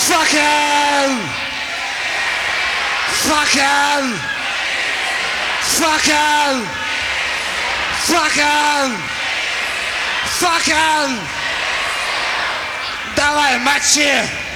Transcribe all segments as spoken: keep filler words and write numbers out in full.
Fucking! Fucking! Fucking! Fucking! Fucking! Давай, мочи!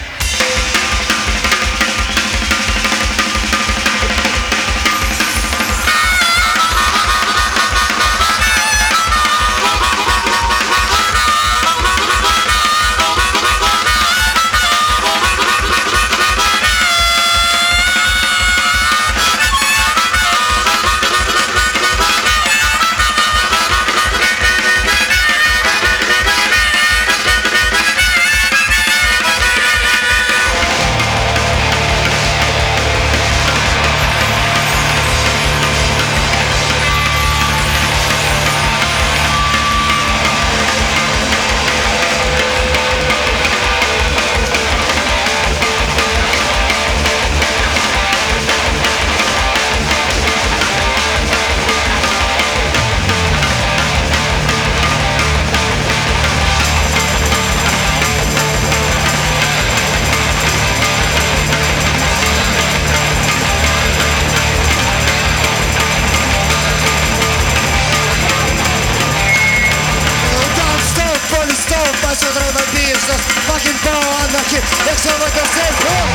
Fucking ball on the kid, it's over the same hole.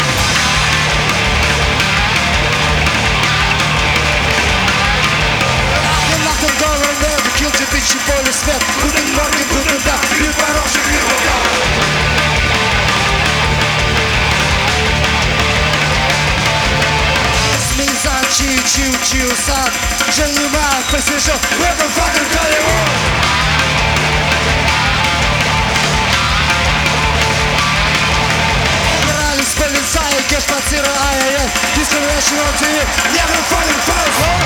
Не нахуй голову, килл тебе тысячи поле свет. Гутен морген, гутен да, бьют хороший бьют да. Смейсан, чи, чил, чил, сан. Занимает, посвящен в этом fucking Голливуд. Полицаи, кеш пацира, ай-яй-яй. Discrimination on T V, never fucking falls, huh?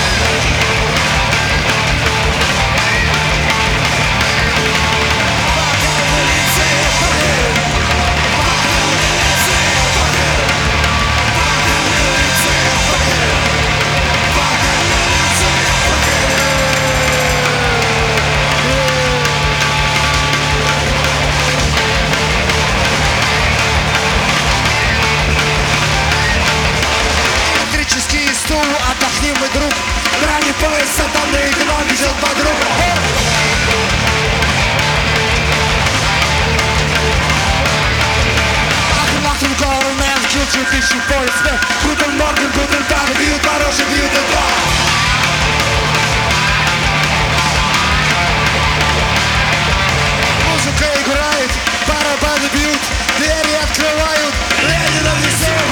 Отдохни, мой друг. Грани пояса, данные ноги жил подруга. Ахтун, ахтун, гормен, килчу, тысячи поле свет. Гутен морген, гутен таг, бьют хороший, бьют и два. Музыка играет, барабаны бьют, двери открывают, Ленина висит.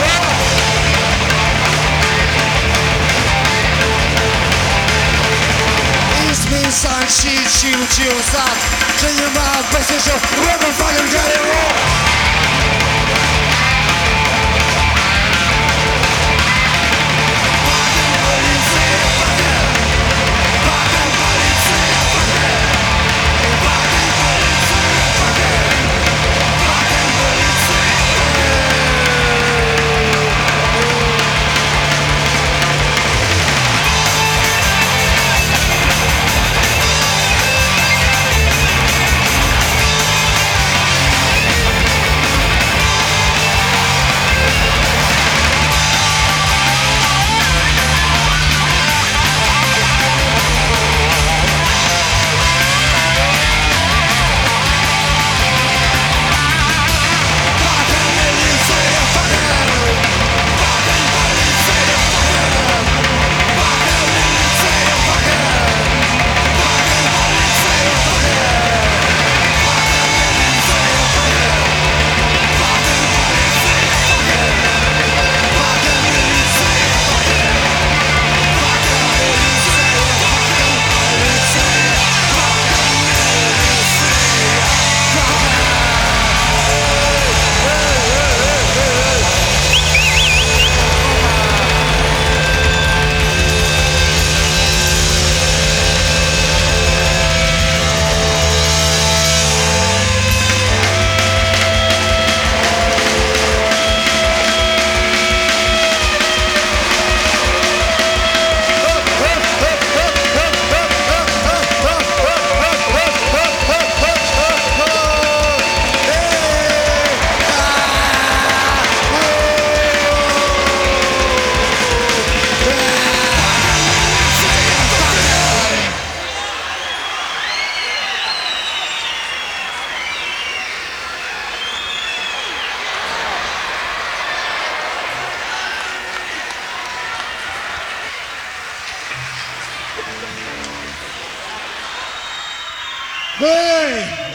Сан, чи, чил, чил, сан. Занимает, посвящен в этом fucking Голливуд. Hey!